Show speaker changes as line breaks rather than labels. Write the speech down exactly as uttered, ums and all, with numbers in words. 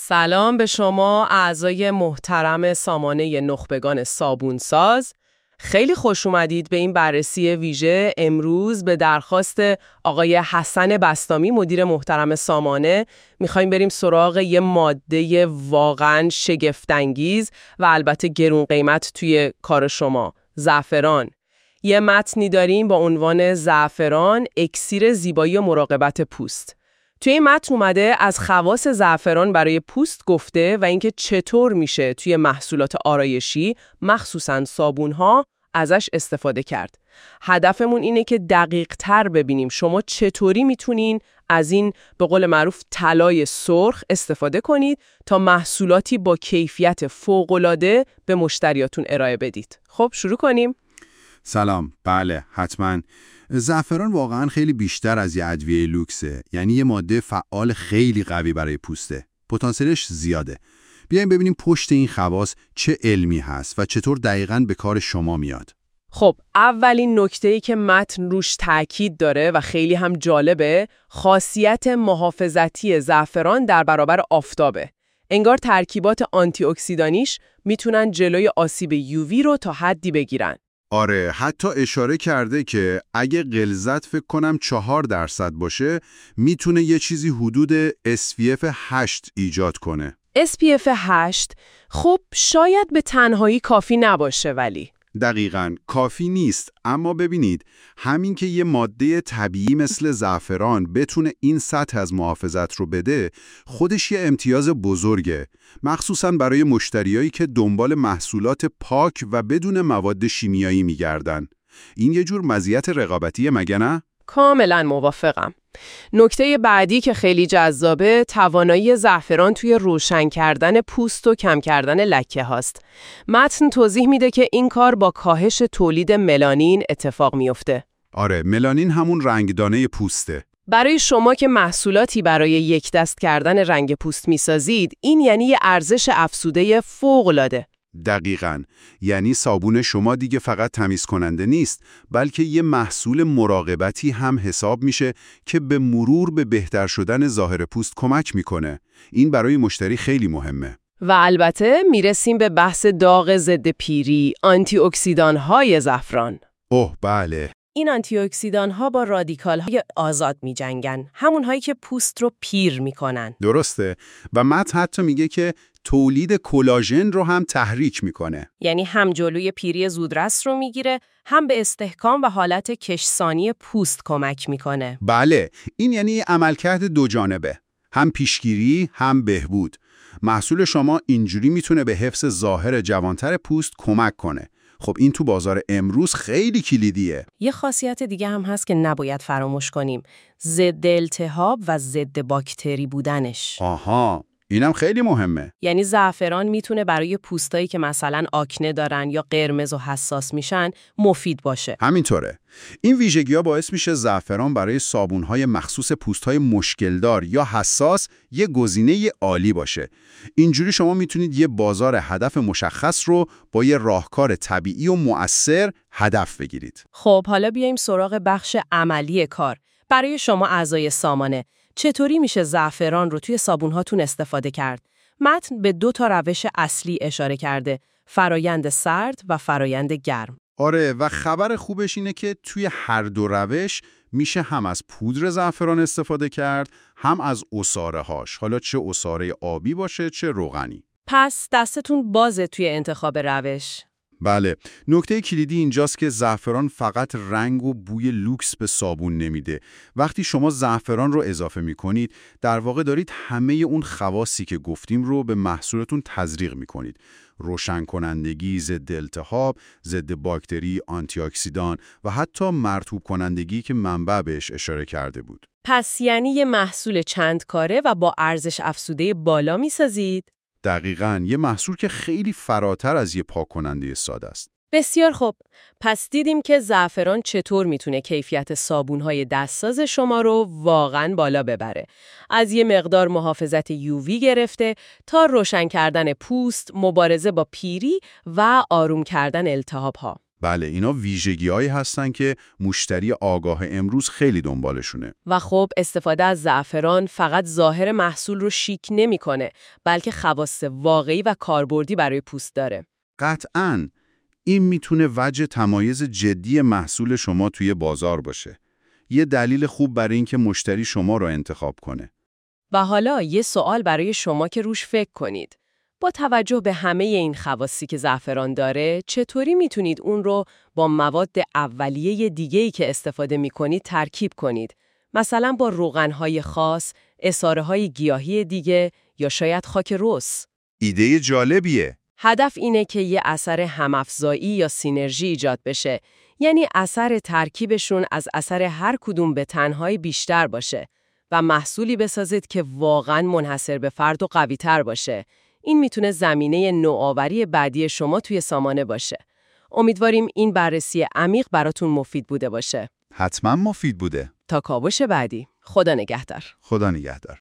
سلام به شما اعضای محترم سامانه نخبگان صابونساز. خیلی خوش اومدید به این بررسی ویژه. امروز به درخواست آقای حسن بسطامی مدیر محترم سامانه میخوایم بریم سراغ یه ماده واقعاً شگفت‌انگیز و البته گرون قیمت توی کار شما، زعفران. یه متنی داریم با عنوان زعفران، اکسیر زیبایی و مراقبت پوست. توی این متن اومده از خواص زعفران برای پوست گفته و اینکه چطور میشه توی محصولات آرایشی، مخصوصاً صابون‌ها، ازش استفاده کرد. هدفمون اینه که دقیق تر ببینیم شما چطوری میتونین از این به قول معروف طلای سرخ استفاده کنید تا محصولاتی با کیفیت فوق‌العاده به مشتریاتون ارائه بدید. خب شروع کنیم.
سلام. بله حتما. زعفران واقعا خیلی بیشتر از یه ادویه لوکسه، یعنی یه ماده فعال خیلی قوی برای پوسته. پتانسیلش زیاده. بیایم ببینیم پشت این خواص چه علمی هست و چطور دقیقاً به کار شما میاد.
خب اولین نکته‌ای که متن روش تاکید داره و خیلی هم جالبه، خاصیت محافظتی زعفران در برابر آفتابه. انگار ترکیبات آنتی اکسیدانیش میتونن جلوی آسیب یووی رو تا حدی بگیرن.
آره، حتی اشاره کرده که اگه غلظت فکر کنم چهار درصد باشه میتونه یه چیزی حدود اس پی اف هشت ایجاد کنه.
اس پی اف هشت خب شاید به تنهایی کافی نباشه، ولی
دقیقاً کافی نیست. اما ببینید، همین که یه ماده طبیعی مثل زعفران بتونه این سطح از محافظت رو بده، خودش یه امتیاز بزرگه، مخصوصاً برای مشتریایی که دنبال محصولات پاک و بدون مواد شیمیایی میگردن. این یه جور مزیت رقابتیه، مگه نه؟
کاملا موافقم. نکته بعدی که خیلی جذابه، توانایی زعفران توی روشن کردن پوست و کم کردن لکه هاست. متن توضیح میده که این کار با کاهش تولید ملانین اتفاق میفته.
آره، ملانین همون رنگدانه پوسته.
برای شما که محصولاتی برای یک دست کردن رنگ پوست میسازید، این یعنی یه ارزش افزوده فوق‌العاده.
دقیقاً. یعنی صابون شما دیگه فقط تمیز کننده نیست، بلکه یه محصول مراقبتی هم حساب میشه که به مرور به بهتر شدن ظاهر پوست کمک میکنه. این برای مشتری خیلی مهمه.
و البته میرسیم به بحث داغ ضد پیری، آنتی اکسیدان های زعفران.
اوه بله.
این آنتی اکسیدان ها با رادیکال های آزاد می جنگن، همون هایی که پوست رو پیر می کنن.
درسته. و متن حتی میگه که تولید کلاژن رو هم تحریک میکنه.
یعنی هم جلوی پیری زودرس رو میگیره، هم به استحکام و حالت کشسانی پوست کمک میکنه.
بله، این یعنی عملکرد دو جانبه، هم پیشگیری هم بهبود. محصول شما اینجوری میتونه به حفظ ظاهر جوانتر پوست کمک کنه. خب این تو بازار امروز خیلی کلیدیه.
یه خاصیت دیگه هم هست که نباید فراموش کنیم، ضد التهاب و ضد باکتری بودنش.
آها، اینم خیلی مهمه.
یعنی زعفران میتونه برای پوستایی که مثلا آکنه دارن یا قرمز و حساس میشن مفید باشه.
همینطوره. این ویژگی‌ها باعث میشه زعفران برای صابون‌های مخصوص پوست‌های مشکلدار یا حساس یه گزینه عالی باشه. اینجوری شما میتونید یه بازار هدف مشخص رو با یه راهکار طبیعی و مؤثر هدف بگیرید.
خب حالا بیایم سراغ بخش عملی کار. برای شما اعضای سامانه، چطوری میشه زعفران رو توی صابون‌هاتون استفاده کرد؟ متن به دو تا روش اصلی اشاره کرده، فرایند سرد و فرایند گرم.
آره، و خبر خوبش اینه که توی هر دو روش میشه هم از پودر زعفران استفاده کرد، هم از عصاره هاش، حالا چه عصاره آبی باشه چه روغنی.
پس دستتون بازه توی انتخاب روش.
بله، نکته کلیدی اینجاست که زعفران فقط رنگ و بوی لوکس به صابون نمیده. وقتی شما زعفران رو اضافه میکنید، در واقع دارید همه اون خواصی که گفتیم رو به محصولتون تزریق میکنید. روشن کنندگی، ضد التهاب، ضد باکتری، آنتی اکسیدان و حتی مرطوب کنندگی که منبع بهش اشاره کرده بود.
پس یعنی یه محصول چند کاره و با ارزش افزوده بالا میسازید؟
دقیقاً، یه محصول که خیلی فراتر از یه پاک کننده ساده است.
بسیار خوب. پس دیدیم که زعفران چطور میتونه کیفیت صابون‌های دستساز شما رو واقعاً بالا ببره. از یه مقدار محافظت یووی گرفته تا روشن کردن پوست، مبارزه با پیری و آروم کردن التهاب‌ها.
بله، اینا ویژگی‌هایی هستن که مشتری آگاه امروز خیلی دنبالشونه.
و خب استفاده از زعفران فقط ظاهر محصول رو شیک نمی‌کنه، بلکه خواص واقعی و کاربردی برای پوست داره.
قطعاً این میتونه وجه تمایز جدی محصول شما توی بازار باشه. یه دلیل خوب برای اینکه مشتری شما رو انتخاب کنه.
و حالا یه سوال برای شما که روش فکر کنید. با توجه به همه این خواصی که زعفران داره، چطوری میتونید اون رو با مواد اولیه دیگه‌ای که استفاده میکنید ترکیب کنید؟ مثلا با روغن‌های خاص، عصاره‌های گیاهی دیگه یا شاید خاک رس.
ایده جالبیه.
هدف اینه که یه اثر همافزایی یا سینرژی ایجاد بشه، یعنی اثر ترکیبشون از اثر هر کدوم به تنهایی بیشتر باشه و محصولی بسازید که واقعاً منحصر به فرد و قوی‌تر باشه. این میتونه زمینه نوآوری بعدی شما توی سامانه باشه. امیدواریم این بررسی عمیق براتون مفید بوده باشه.
حتما مفید بوده.
تا کاوش بعدی. خدا نگهدار.
خدا نگهدار.